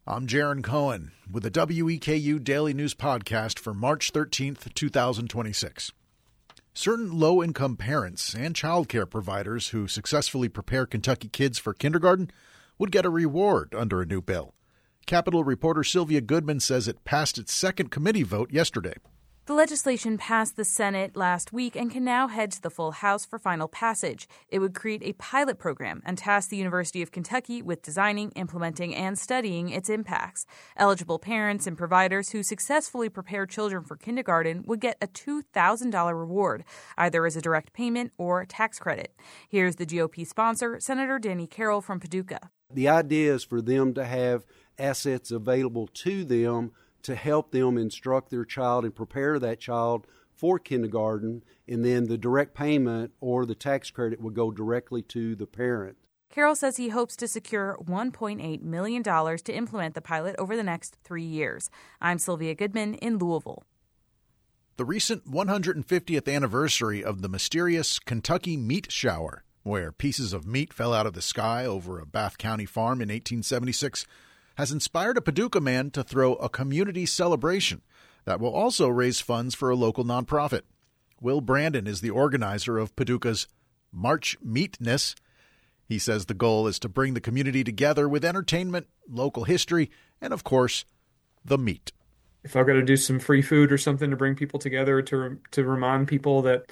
I'm Jaron Cohen with the WEKU Daily News Podcast for March 13th, 2026. Certain low-income parents and child care providers who successfully prepare Kentucky kids for kindergarten would get a reward under a new bill. Capitol reporter Sylvia Goodman says it passed its second committee vote yesterday. The legislation passed the Senate last week and can now head to the full House for final passage. It would create a pilot program and task the University of Kentucky with designing, implementing, and studying its impacts. Eligible parents and providers who successfully prepare children for kindergarten would get a $2,000 reward, either as a direct payment or tax credit. Here's the GOP sponsor, Senator Danny Carroll from Paducah. The idea is for them to have assets available to them to help them instruct their child and prepare that child for kindergarten, and then the direct payment or the tax credit would go directly to the parent. Carroll says he hopes to secure $1.8 million to implement the pilot over the next 3 years. I'm Sylvia Goodman in Louisville. The recent 150th anniversary of the mysterious Kentucky meat shower, where pieces of meat fell out of the sky over a Bath County farm in 1876, has inspired a Paducah man to throw a community celebration that will also raise funds for a local nonprofit. Will Brandon is the organizer of Paducah's March Meatness. He says the goal is to bring the community together with entertainment, local history, and, of course, the meat. If I've got to do some free food or something to bring people together, to remind people that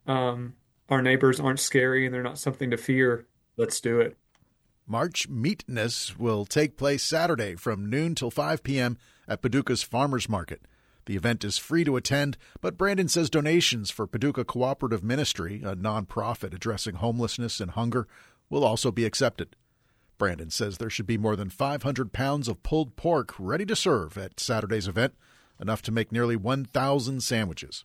our neighbors aren't scary and they're not something to fear, let's do it. March Meatness will take place Saturday from noon till 5 p.m. at Paducah's Farmers Market. The event is free to attend, but Brandon says donations for Paducah Cooperative Ministry, a nonprofit addressing homelessness and hunger, will also be accepted. Brandon says there should be more than 500 pounds of pulled pork ready to serve at Saturday's event, enough to make nearly 1,000 sandwiches.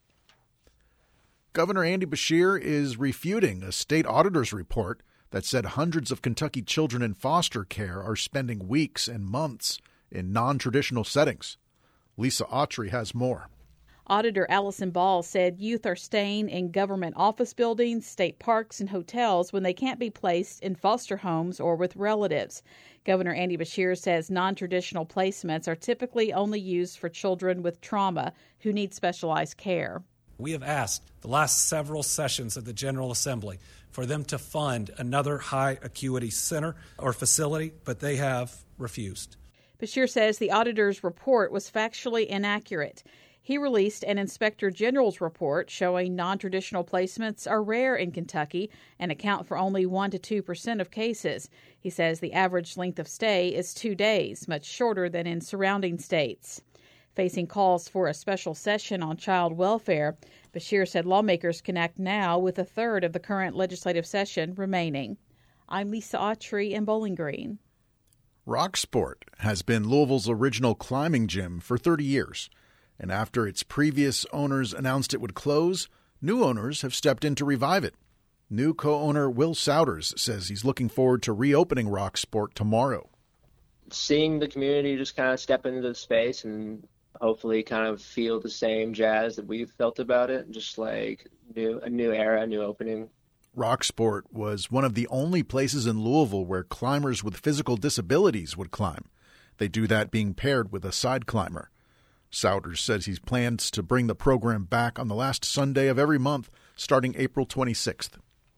Governor Andy Beshear is refuting a state auditor's report that said hundreds of Kentucky children in foster care are spending weeks and months in non-traditional settings. Lisa Autry has more. Auditor Allison Ball said youth are staying in government office buildings, state parks, and hotels when they can't be placed in foster homes or with relatives. Governor Andy Beshear says non-traditional placements are typically only used for children with trauma who need specialized care. We have asked the last several sessions of the General Assembly for them to fund another high acuity center or facility, but they have refused. Beshear says the auditor's report was factually inaccurate. He released an Inspector General's report showing non-traditional placements are rare in Kentucky and account for only 1% to 2% of cases. He says the average length of stay is 2 days, much shorter than in surrounding states. Facing calls for a special session on child welfare, Beshear said lawmakers can act now with a third of the current legislative session remaining. I'm Lisa Autry in Bowling Green. Rocksport has been Louisville's original climbing gym for 30 years, and after its previous owners announced it would close, new owners have stepped in to revive it. New co-owner Will Souders says he's looking forward to reopening Rocksport tomorrow. Seeing the community just kind of step into the space and hopefully kind of feel the same jazz that we've felt about it, just like a new era, a new opening. Rocksport was one of the only places in Louisville where climbers with physical disabilities would climb. They do that being paired with a side climber. Souders says he plans to bring the program back on the last Sunday of every month, starting April 26th.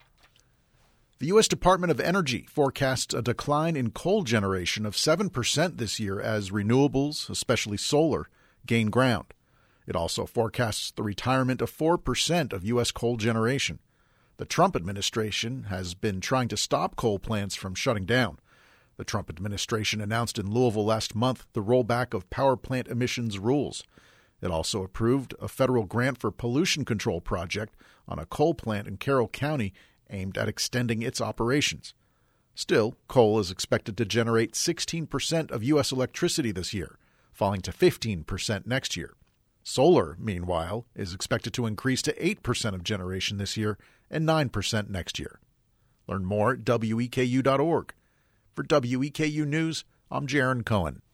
The U.S. Department of Energy forecasts a decline in coal generation of 7% this year as renewables, especially solar, gain ground. It also forecasts the retirement of 4% of U.S. coal generation. The Trump administration has been trying to stop coal plants from shutting down. The Trump administration announced in Louisville last month the rollback of power plant emissions rules. It also approved a federal grant for pollution control project on a coal plant in Carroll County aimed at extending its operations. Still, coal is expected to generate 16% of U.S. electricity this year, falling to 15% next year. Solar, meanwhile, is expected to increase to 8% of generation this year and 9% next year. Learn more at weku.org. For WEKU News, I'm Jaron Cohen.